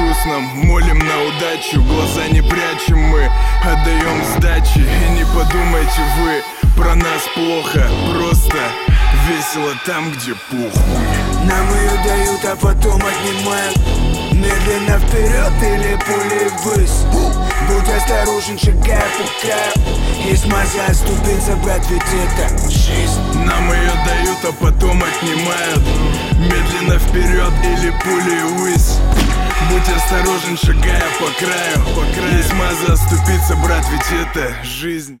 грустном, молим на удачу, глаза не прячем мы, отдаем сдачи. И не подумайте вы про нас плохо, просто весело там, где похуй. Нам ее дают, а потом отнимают. Медленно вперед или пулей ввысь. Будь осторожен, шагая по краю. Есть маза оступиться, брат, ведь это жизнь. Нам ее дают, а потом отнимают. Медленно вперед или пулей ввысь. Будь осторожен, шагая по краю. Есть маза оступиться, брат, ведь это жизнь.